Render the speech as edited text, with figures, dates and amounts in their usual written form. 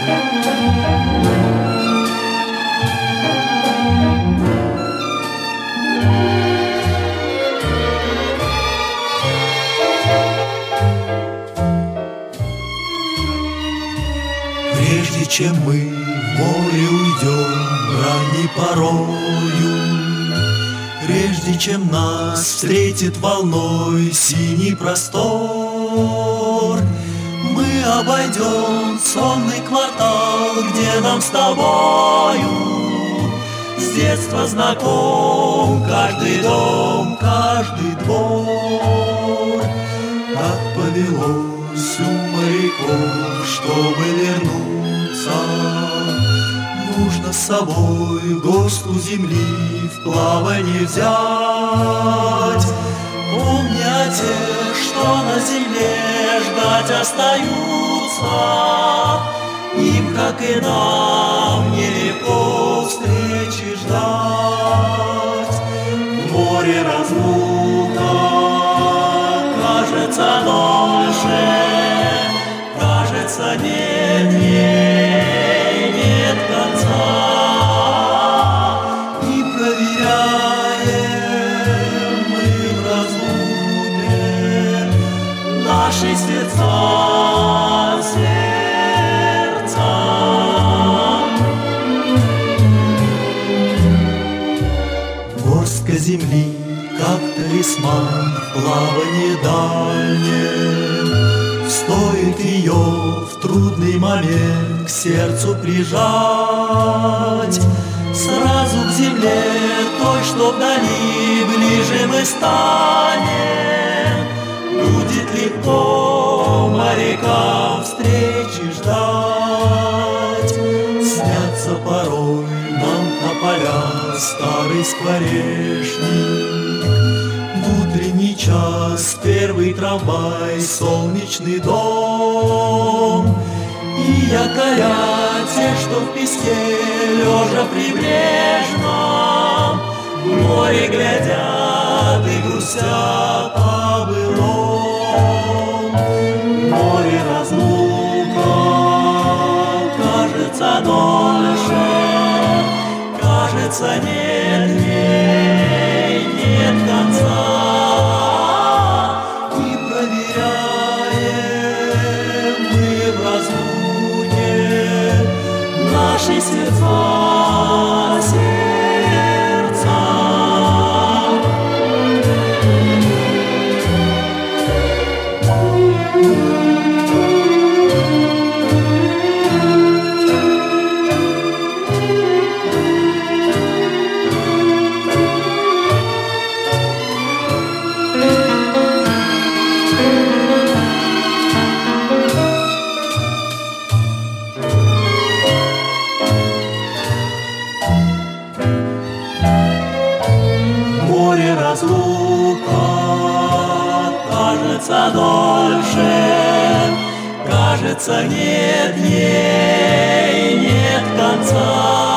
Прежде чем мы в море уйдем ранней порою, прежде чем нас встретит волной синий простор, мы обойдем сонный квартал, где нам с тобою с детства знаком каждый дом, каждый двор. Так повелось у моряков, чтобы вернуться, нужно с собой горстку земли в плавание взять. Помни о тех, что на земле ждать остаются, им, как и нам, нелегко встречи ждать. В море разлука кажется дольше, кажется, нет ей, нет конца. И проверяем мы в разлуке наши сердца, сердца. Горстка земли, как талисман в плавании дальнем, стоит ее в трудный момент к сердцу прижать. Сразу к земле той, что вдали, ближе мы станем. Будет легко морякам встречи ждать. Снятся порой нам тополя старый скворечник, в утренний час первый трамвай, солнечный дом. И якоря те, что в песке, лежа прибрежном, в море глядят и грустят о былом. В море разлука кажется дольше, кажется, нет ей, нет конца. И проверяем мы в разлуке наши сердца, сердца. Море разлука кажется дольше, кажется, нет ей, нет конца.